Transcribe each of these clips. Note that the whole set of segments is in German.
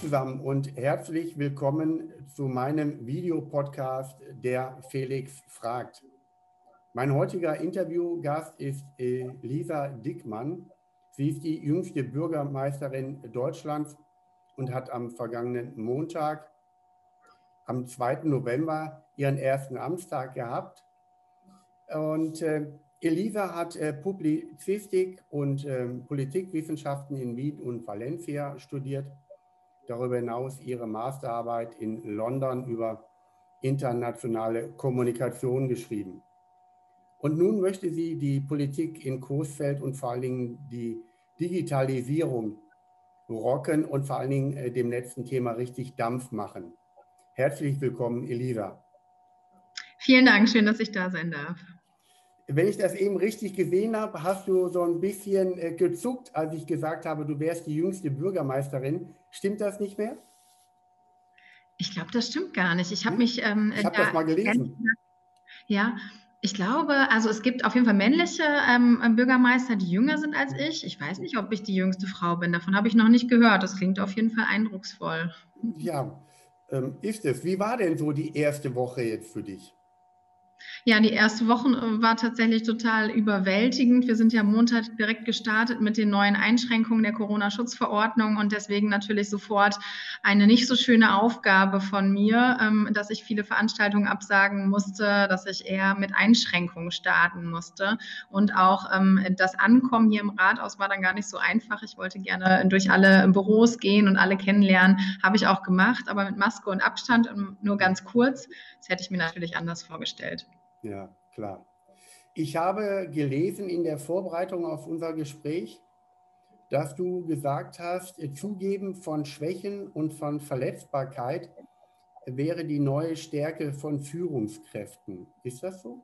zusammen und herzlich willkommen zu meinem Videopodcast Der Felix fragt. Mein heutiger Interviewgast ist Lisa Dickmann. Sie ist die jüngste Bürgermeisterin Deutschlands und hat am vergangenen Montag, am 2. November, ihren ersten Amtstag gehabt. Und Elisa hat Publizistik und Politikwissenschaften in Wien und Valencia studiert. Darüber hinaus ihre Masterarbeit in London über internationale Kommunikation geschrieben. Und nun möchte sie die Politik in Coesfeld und vor allen Dingen die Digitalisierung rocken und vor allen Dingen dem letzten Thema richtig Dampf machen. Herzlich willkommen, Elisa. Vielen Dank, schön, dass ich da sein darf. Wenn ich das eben richtig gesehen habe, hast du so ein bisschen gezuckt, als ich gesagt habe, du wärst die jüngste Bürgermeisterin. Stimmt das nicht mehr? Ich glaube, das stimmt gar nicht. Ich habe mich... ich habe das mal gelesen. Ja, ich glaube, also es gibt auf jeden Fall männliche Bürgermeister, die jünger sind als ich. Ich weiß nicht, ob ich die jüngste Frau bin. Davon habe ich noch nicht gehört. Das klingt auf jeden Fall eindrucksvoll. Ja, ist es. Wie war denn so die erste Woche jetzt für dich? Ja, die erste Woche war tatsächlich total überwältigend. Wir sind ja Montag direkt gestartet mit den neuen Einschränkungen der Corona-Schutzverordnung und deswegen natürlich sofort eine nicht so schöne Aufgabe von mir, dass ich viele Veranstaltungen absagen musste, dass ich eher mit Einschränkungen starten musste. Und auch das Ankommen hier im Rathaus war dann gar nicht so einfach. Ich wollte gerne durch alle Büros gehen und alle kennenlernen. Habe ich auch gemacht, aber mit Maske und Abstand, nur ganz kurz. Das hätte ich mir natürlich anders vorgestellt. Ja, klar. Ich habe gelesen in der Vorbereitung auf unser Gespräch, dass du gesagt hast, Zugeben von Schwächen und von Verletzbarkeit wäre die neue Stärke von Führungskräften. Ist das so?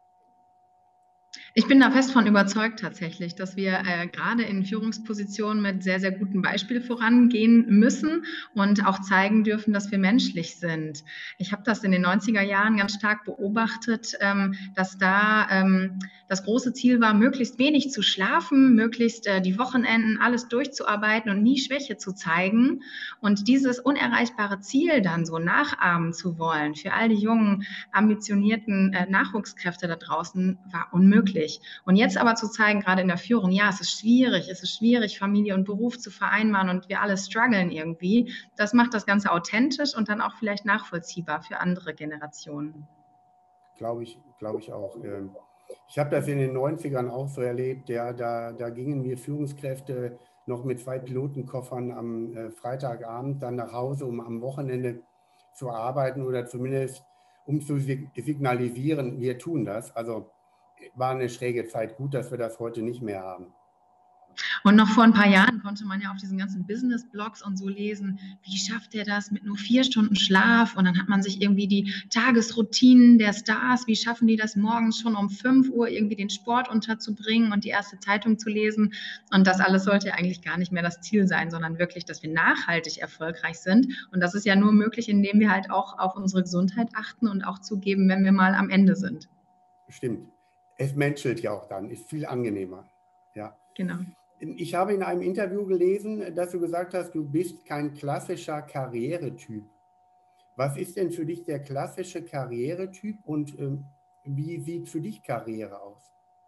Ich bin da fest von überzeugt tatsächlich, dass wir gerade in Führungspositionen mit sehr, sehr gutem Beispiel vorangehen müssen und auch zeigen dürfen, dass wir menschlich sind. Ich habe das in den 90er Jahren ganz stark beobachtet, dass da das große Ziel war, möglichst wenig zu schlafen, möglichst die Wochenenden alles durchzuarbeiten und nie Schwäche zu zeigen. Und dieses unerreichbare Ziel dann so nachahmen zu wollen für all die jungen, ambitionierten Nachwuchskräfte da draußen war unmöglich. Und jetzt aber zu zeigen, gerade in der Führung, ja, es ist schwierig, Familie und Beruf zu vereinbaren und wir alle strugglen irgendwie. Das macht das Ganze authentisch und dann auch vielleicht nachvollziehbar für andere Generationen. Glaube ich auch. Ich habe das in den 90ern auch so erlebt. Ja, da gingen wir Führungskräfte noch mit 2 Pilotenkoffern am Freitagabend dann nach Hause, um am Wochenende zu arbeiten oder zumindest um zu signalisieren, wir tun das. Also war eine schräge Zeit. Gut, dass wir das heute nicht mehr haben. Und noch vor ein paar Jahren konnte man ja auf diesen ganzen Business-Blogs und so lesen, wie schafft er das mit nur 4 Stunden Schlaf? Und dann hat man sich irgendwie die Tagesroutinen der Stars, wie schaffen die das morgens schon um 5 Uhr irgendwie den Sport unterzubringen und die erste Zeitung zu lesen? Und das alles sollte ja eigentlich gar nicht mehr das Ziel sein, sondern wirklich, dass wir nachhaltig erfolgreich sind. Und das ist ja nur möglich, indem wir halt auch auf unsere Gesundheit achten und auch zugeben, wenn wir mal am Ende sind. Stimmt. Es menschelt ja auch dann, ist viel angenehmer. Ja. Genau. Ich habe in einem Interview gelesen, dass du gesagt hast, du bist kein klassischer Karrieretyp. Was ist denn für dich der klassische Karrieretyp und wie sieht für dich Karriere aus?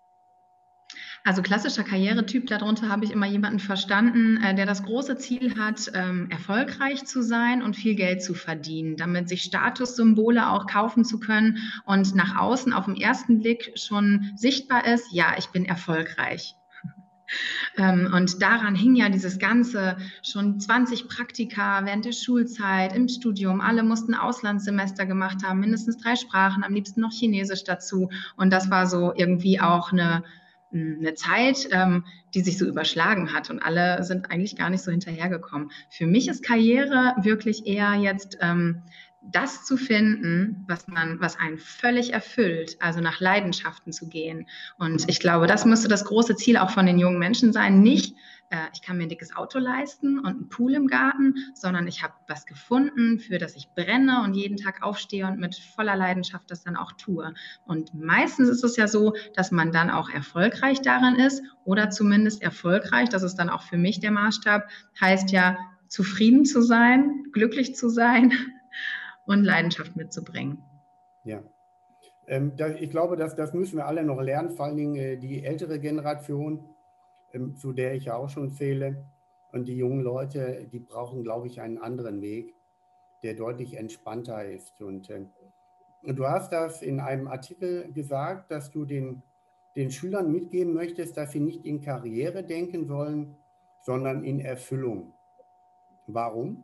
Also klassischer Karrieretyp, darunter habe ich immer jemanden verstanden, der das große Ziel hat, erfolgreich zu sein und viel Geld zu verdienen, damit sich Statussymbole auch kaufen zu können und nach außen auf den ersten Blick schon sichtbar ist, ja, ich bin erfolgreich. Und daran hing ja dieses ganze schon 20 Praktika während der Schulzeit, im Studium. Alle mussten Auslandssemester gemacht haben, mindestens 3 Sprachen, am liebsten noch Chinesisch dazu. Und das war so irgendwie auch eine Zeit, die sich so überschlagen hat und alle sind eigentlich gar nicht so hinterhergekommen. Für mich ist Karriere wirklich eher jetzt das zu finden, was einen völlig erfüllt, also nach Leidenschaften zu gehen. Und ich glaube, das müsste das große Ziel auch von den jungen Menschen sein. Nicht, ich kann mir ein dickes Auto leisten und einen Pool im Garten, sondern ich habe was gefunden, für das ich brenne und jeden Tag aufstehe und mit voller Leidenschaft das dann auch tue. Und meistens ist es ja so, dass man dann auch erfolgreich darin ist oder zumindest erfolgreich, das ist dann auch für mich der Maßstab, heißt ja, zufrieden zu sein, glücklich zu sein und Leidenschaft mitzubringen. Ja. Ich glaube, das müssen wir alle noch lernen, vor allen Dingen die ältere Generation, zu der ich ja auch schon zähle. Und die jungen Leute, die brauchen, glaube ich, einen anderen Weg, der deutlich entspannter ist. Und du hast das in einem Artikel gesagt, dass du den Schülern mitgeben möchtest, dass sie nicht in Karriere denken sollen, sondern in Erfüllung. Warum?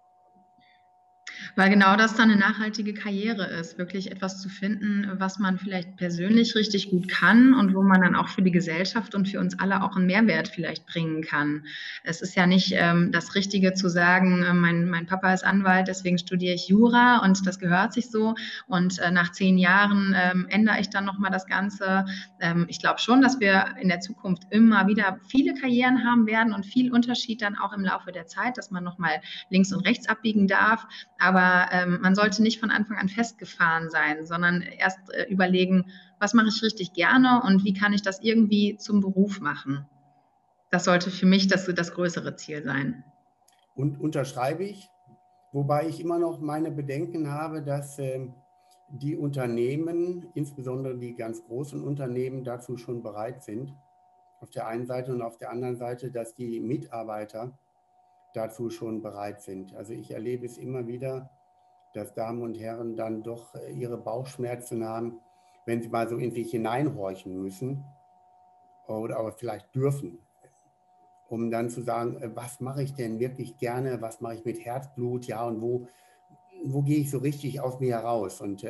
Weil genau das dann eine nachhaltige Karriere ist, wirklich etwas zu finden, was man vielleicht persönlich richtig gut kann und wo man dann auch für die Gesellschaft und für uns alle auch einen Mehrwert vielleicht bringen kann. Es ist ja nicht das Richtige zu sagen, mein Papa ist Anwalt, deswegen studiere ich Jura und das gehört sich so und nach 10 Jahren ändere ich dann nochmal das Ganze. Ich glaube schon, dass wir in der Zukunft immer wieder viele Karrieren haben werden und viel Unterschied dann auch im Laufe der Zeit, dass man nochmal links und rechts abbiegen darf. Aber man sollte nicht von Anfang an festgefahren sein, sondern erst überlegen, was mache ich richtig gerne und wie kann ich das irgendwie zum Beruf machen. Das sollte für mich das größere Ziel sein. Und unterschreibe ich, wobei ich immer noch meine Bedenken habe, dass die Unternehmen, insbesondere die ganz großen Unternehmen, dazu schon bereit sind. Auf der einen Seite und auf der anderen Seite, dass die Mitarbeiter dazu schon bereit sind. Also ich erlebe es immer wieder, dass Damen und Herren dann doch ihre Bauchschmerzen haben, wenn sie mal so in sich hineinhorchen müssen oder aber vielleicht dürfen, um dann zu sagen, was mache ich denn wirklich gerne, was mache ich mit Herzblut, ja, und wo gehe ich so richtig aus mir heraus? Und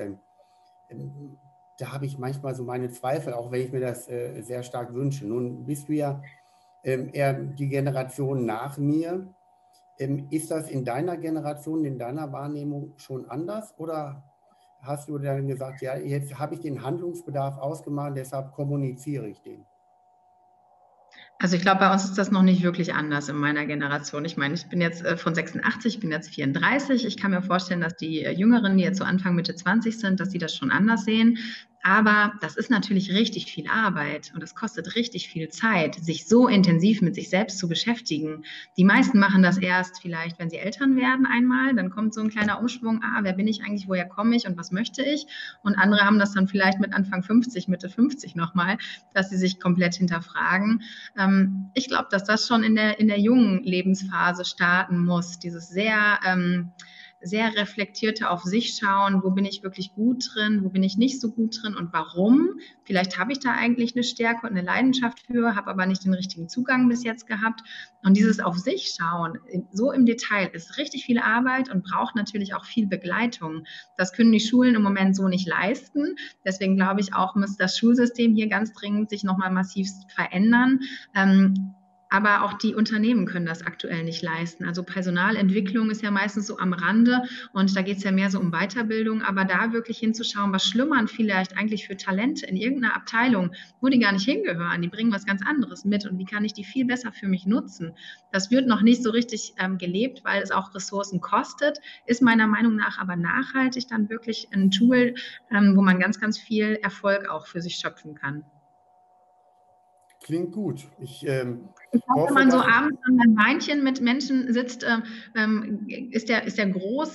da habe ich manchmal so meine Zweifel, auch wenn ich mir das sehr stark wünsche. Nun bist du ja eher die Generation nach mir. Ist das in deiner Generation, in deiner Wahrnehmung schon anders oder hast du dann gesagt, ja, jetzt habe ich den Handlungsbedarf ausgemacht, deshalb kommuniziere ich den? Also ich glaube, bei uns ist das noch nicht wirklich anders in meiner Generation. Ich meine, ich bin jetzt von 86, ich bin jetzt 34. Ich kann mir vorstellen, dass die Jüngeren, die jetzt so Anfang, Mitte 20 sind, dass die das schon anders sehen. Aber das ist natürlich richtig viel Arbeit und es kostet richtig viel Zeit, sich so intensiv mit sich selbst zu beschäftigen. Die meisten machen das erst vielleicht, wenn sie Eltern werden einmal. Dann kommt so ein kleiner Umschwung, wer bin ich eigentlich, woher komme ich und was möchte ich? Und andere haben das dann vielleicht mit Anfang 50, Mitte 50 nochmal, dass sie sich komplett hinterfragen. Ich glaube, dass das schon in der jungen Lebensphase starten muss, dieses sehr reflektierte auf sich schauen, wo bin ich wirklich gut drin, wo bin ich nicht so gut drin und warum. Vielleicht habe ich da eigentlich eine Stärke und eine Leidenschaft für, habe aber nicht den richtigen Zugang bis jetzt gehabt. Und dieses auf sich schauen, so im Detail, ist richtig viel Arbeit und braucht natürlich auch viel Begleitung. Das können die Schulen im Moment so nicht leisten. Deswegen glaube ich auch, muss das Schulsystem hier ganz dringend sich nochmal massivst verändern. Aber auch die Unternehmen können das aktuell nicht leisten. Also Personalentwicklung ist ja meistens so am Rande und da geht es ja mehr so um Weiterbildung. Aber da wirklich hinzuschauen, was schlummern vielleicht eigentlich für Talente in irgendeiner Abteilung, wo die gar nicht hingehören, die bringen was ganz anderes mit und wie kann ich die viel besser für mich nutzen? Das wird noch nicht so richtig gelebt, weil es auch Ressourcen kostet, ist meiner Meinung nach aber nachhaltig dann wirklich ein Tool, wo man ganz, ganz viel Erfolg auch für sich schöpfen kann. Klingt gut. Ich glaube, wenn man so abends an einem Weinchen mit Menschen sitzt, ist der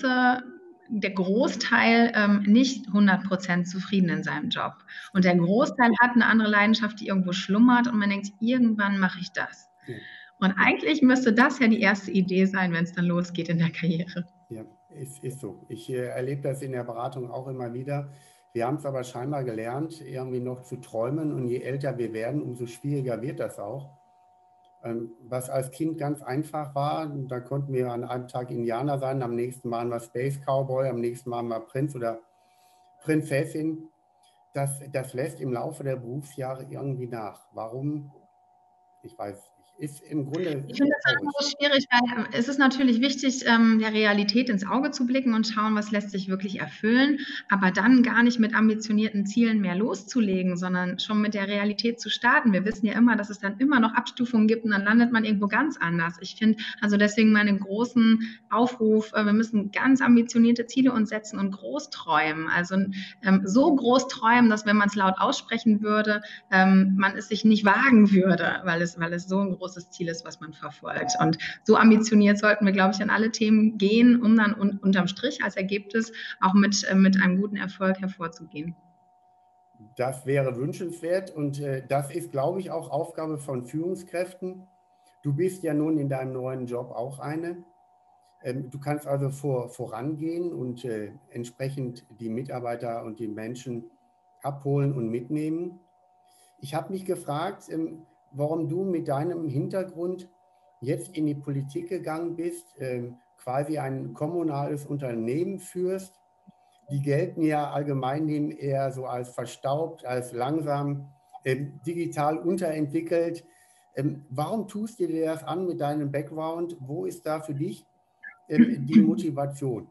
Großteil nicht 100% zufrieden in seinem Job. Und der Großteil hat eine andere Leidenschaft, die irgendwo schlummert und man denkt, irgendwann mache ich das. Ja. Und eigentlich müsste das ja die erste Idee sein, wenn es dann losgeht in der Karriere. Ja, ist so. Ich erlebe das in der Beratung auch immer wieder. Wir haben es aber scheinbar gelernt, irgendwie noch zu träumen und je älter wir werden, umso schwieriger wird das auch. Was als Kind ganz einfach war, da konnten wir an einem Tag Indianer sein, am nächsten Mal war Space Cowboy, am nächsten Mal war Prinz oder Prinzessin. Das lässt im Laufe der Berufsjahre irgendwie nach. Warum? Ich weiß nicht. Ist im Grunde. Ich finde das so schwierig, weil es ist natürlich wichtig, der Realität ins Auge zu blicken und schauen, was lässt sich wirklich erfüllen, aber dann gar nicht mit ambitionierten Zielen mehr loszulegen, sondern schon mit der Realität zu starten. Wir wissen ja immer, dass es dann immer noch Abstufungen gibt und dann landet man irgendwo ganz anders. Ich finde also deswegen meinen großen Aufruf, wir müssen ganz ambitionierte Ziele uns setzen und groß träumen. Also so groß träumen, dass wenn man es laut aussprechen würde, man es sich nicht wagen würde, weil es so ein ein großes Ziel ist, was man verfolgt. Und so ambitioniert sollten wir, glaube ich, an alle Themen gehen, um dann unterm Strich als Ergebnis auch mit einem guten Erfolg hervorzugehen. Das wäre wünschenswert und das ist, glaube ich, auch Aufgabe von Führungskräften. Du bist ja nun in deinem neuen Job auch eine. Du kannst also vorangehen und entsprechend die Mitarbeiter und die Menschen abholen und mitnehmen. Ich habe mich gefragt, warum du mit deinem Hintergrund jetzt in die Politik gegangen bist, quasi ein kommunales Unternehmen führst. Die gelten ja allgemein eher so als verstaubt, als langsam, digital unterentwickelt. Warum tust du dir das an mit deinem Background? Wo ist da für dich die Motivation?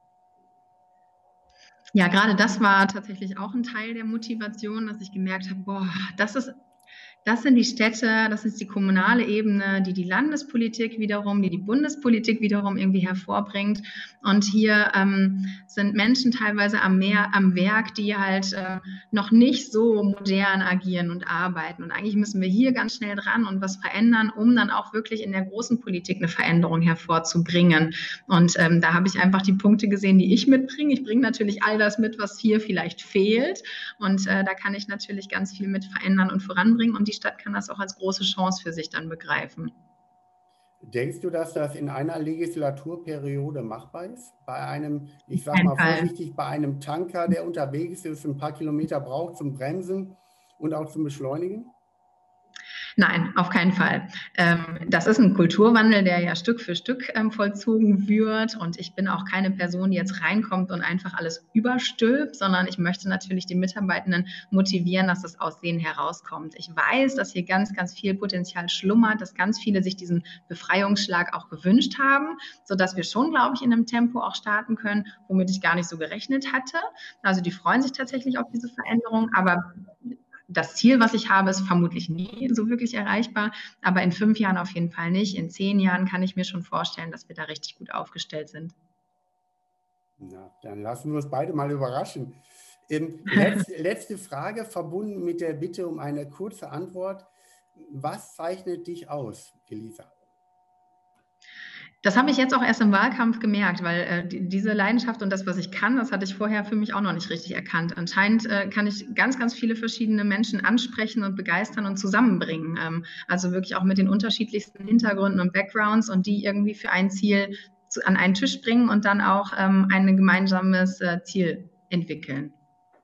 Ja, gerade das war tatsächlich auch ein Teil der Motivation, dass ich gemerkt habe, boah, das sind die Städte, das ist die kommunale Ebene, die Landespolitik wiederum, die Bundespolitik wiederum irgendwie hervorbringt. Und hier sind Menschen teilweise am Werk, die halt noch nicht so modern agieren und arbeiten. Und eigentlich müssen wir hier ganz schnell dran und was verändern, um dann auch wirklich in der großen Politik eine Veränderung hervorzubringen. Und da habe ich einfach die Punkte gesehen, die ich mitbringe. Ich bringe natürlich all das mit, was hier vielleicht fehlt. Und da kann ich natürlich ganz viel mit verändern und voranbringen. Und die Stadt kann das auch als große Chance für sich dann begreifen. Denkst du, dass das in einer Legislaturperiode machbar ist? Bei einem, ich sage mal vorsichtig, bei einem Tanker, der unterwegs ist, ein paar Kilometer braucht zum Bremsen und auch zum Beschleunigen? Nein, auf keinen Fall. Das ist ein Kulturwandel, der ja Stück für Stück vollzogen wird. Und ich bin auch keine Person, die jetzt reinkommt und einfach alles überstülpt, sondern ich möchte natürlich die Mitarbeitenden motivieren, dass das aus denen herauskommt. Ich weiß, dass hier ganz, ganz viel Potenzial schlummert, dass ganz viele sich diesen Befreiungsschlag auch gewünscht haben, sodass wir schon, glaube ich, in einem Tempo auch starten können, womit ich gar nicht so gerechnet hatte. Also die freuen sich tatsächlich auf diese Veränderung, aber das Ziel, was ich habe, ist vermutlich nie so wirklich erreichbar, aber in 5 Jahren auf jeden Fall nicht. In 10 Jahren kann ich mir schon vorstellen, dass wir da richtig gut aufgestellt sind. Na, dann lassen wir uns beide mal überraschen. Letzte Frage, verbunden mit der Bitte um eine kurze Antwort. Was zeichnet dich aus, Elisa? Das habe ich jetzt auch erst im Wahlkampf gemerkt, weil diese Leidenschaft und das, was ich kann, das hatte ich vorher für mich auch noch nicht richtig erkannt. Anscheinend kann ich ganz, ganz viele verschiedene Menschen ansprechen und begeistern und zusammenbringen. Also wirklich auch mit den unterschiedlichsten Hintergründen und Backgrounds und die irgendwie für ein Ziel an einen Tisch bringen und dann auch ein gemeinsames Ziel entwickeln.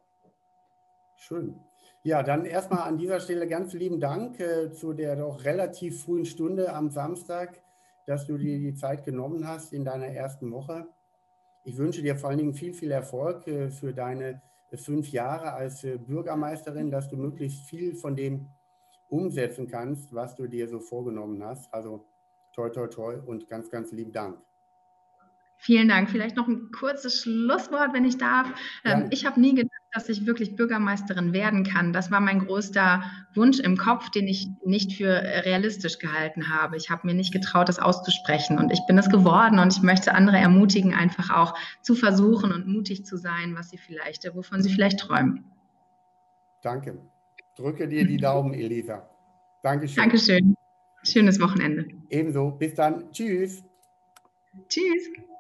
Schön. Ja, dann erstmal an dieser Stelle ganz lieben Dank zu der doch relativ frühen Stunde am Samstag, dass du dir die Zeit genommen hast in deiner ersten Woche. Ich wünsche dir vor allen Dingen viel, viel Erfolg für deine 5 Jahre als Bürgermeisterin, dass du möglichst viel von dem umsetzen kannst, was du dir so vorgenommen hast. Also toi, toi, toi und ganz, ganz lieben Dank. Vielen Dank. Vielleicht noch ein kurzes Schlusswort, wenn ich darf. Ich habe nie gedacht, dass ich wirklich Bürgermeisterin werden kann. Das war mein größter Wunsch im Kopf, den ich nicht für realistisch gehalten habe. Ich habe mir nicht getraut, das auszusprechen. Und ich bin es geworden. Und ich möchte andere ermutigen, einfach auch zu versuchen und mutig zu sein, wovon sie vielleicht träumen. Danke. Drücke dir die Daumen, Elisa. Dankeschön. Dankeschön. Schönes Wochenende. Ebenso. Bis dann. Tschüss. Tschüss.